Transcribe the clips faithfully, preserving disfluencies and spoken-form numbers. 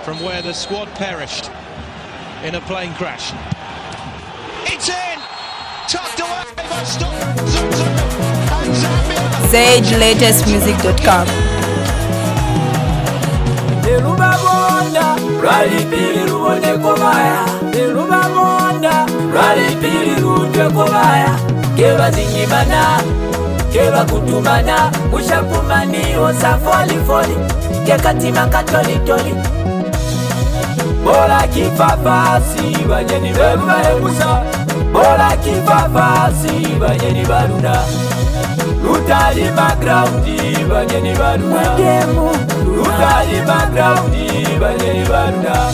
from where the squad perished in a plane crash. It's in! Tucked away by Stop Zuzu and Zambia. Sage Latest Music dot com. Neruba bonda, rally pili ruone komaya. Neruba bonda, rally pili ruone komaya. Keba zingimana, keba kutumana, mushapumani osa foli foli. Kekatima katoli toli. Bola kifafasi, banyeni beruba ebusa. Bola kifafasi, banyeni baruna. Lutali magroundi, banyeni baruna. Lutali magroundi, banyeni baruna.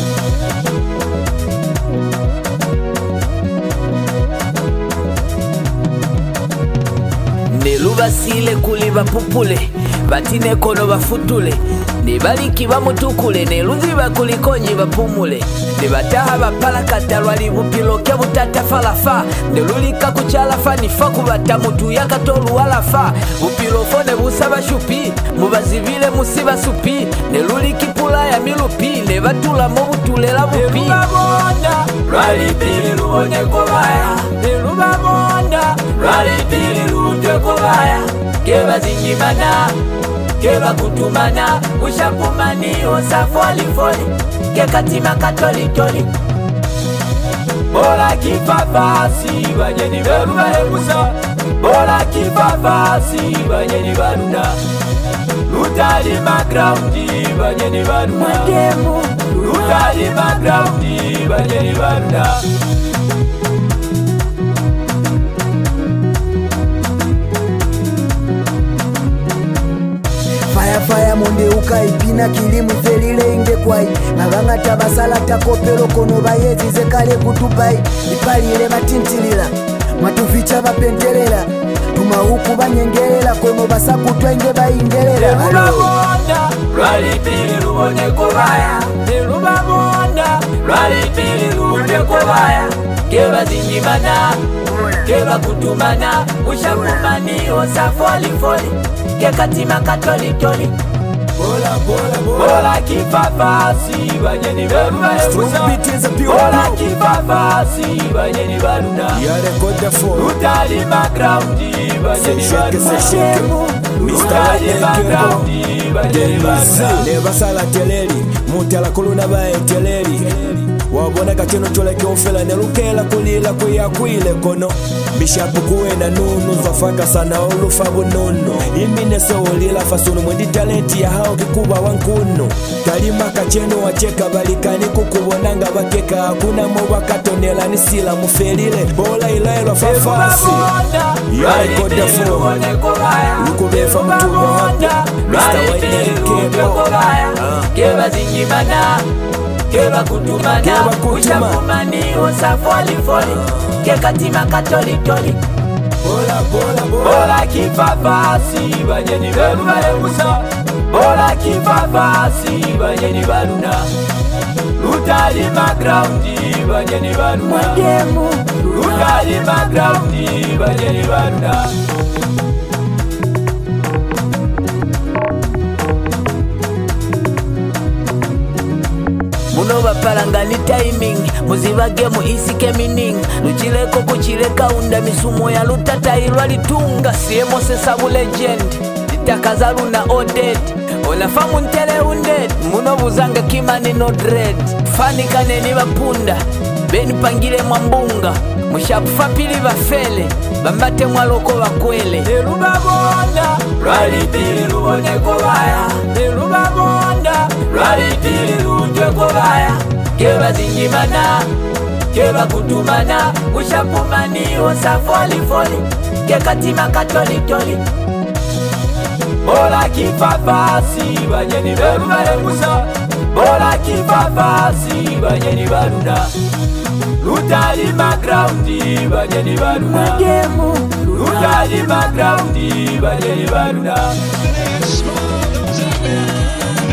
Neluba sile kuliba pupule, batine kono bafutule. Nibaliki bamutukule, neluzi bakulikonyi bapumule. Nebataha bapalakata lwali bupiloke butata falafa. Nelulika kuchalafa nifa kubata mutu yakatolu walafa. Bupilofone busaba shupi, mubazivile musiba supi. Neluliki pula ya milupi, nebatula mobutulela bupi. Neluba bonda, rali pili luone kobaya. Neluba bonda, rali pili luone kobaya. Keba zingimana, keba kutumana, ushapumani osa foli foli. Kekatima katoli toli. Bola kifafasi, banyeni beruba ebusa. Bola kifafasi, banyeni baruna. Lutali magroundi, banyeni baruna. Lutali magroundi, banyeni baruna. Fire fire monde ukaipina kilimu felile inge kwai Naganga tabasala takopero kono bayezi zekale kutupai Ipalile matintilila matuficha bapentelela Tuma huku banyengelela kono basakutwa inge baingelela Neruba bonda, rali pili luone kobaya. Neruba bonda, rali pili luone kobaya. Keba zingimana, keba kutumana, ushapumani osa foli foli. Kekatima katoli toli. Bola bola bola. Bola kifafasi, banyeni beruba ebusa. Bola kifafasi, banyeni baruna. Lutali magroundi, banyeni baruna. Lutali magroundi, banyeni baruna. Nebasala teleri, mutala kuluna bae teleri. Wabona kacheno toleke ofela nelukela kulila kuya kuile kono. Bishapu kuwena nunu zafaka sana olufa bunono. Imine so ulila fasunu mwendi talenti ya hao kikuba wankuno. Talima kacheno wacheka balikani kukubonanga bakeka. Hakuna mwa katonela nisila mufelile. Bola ilailo fafasi. Yale koda fo. Lukubefa mtumo hapa. Mister White Kebo. Keba zingimana, keba kutumana, ushapumani osa foli foli. Kekatima katoli toli. Bola bola bola. Bola kifafasi, banyeni beruba ebusa. Bola kifafasi, banyeni baruna. Lutali magroundi, banyeni baruna. Lutali magroundi, banyeni baruna. Muno bapalangani timing, muzibage mu isike mining. Luchileko kuchileka unda misumo ya lutata ilwa litunga. Siemo sesabu legend, litakaza luna oded. Olafamu ntele undead, muno buzange kimani no dread. Fani kaneni bapunda, beni pangile mwambunga. Mushapufa pili bafele, bambate mwaloko bakwele. Neruba bonda, rali pili luone kobaya. Neruba bonda, rali pili luone kobaya. Keba zingimana, keba kutumana, ushapumani osa foli foli. Kekatima katoli toli. Bola kifafasi, banyeni beruba ebusa. Bola kifafasi, banyeni baruna. Lutali magroundi, banyeni baruna. Lutali magroundi, banyeni baruna. Smart on Zambia.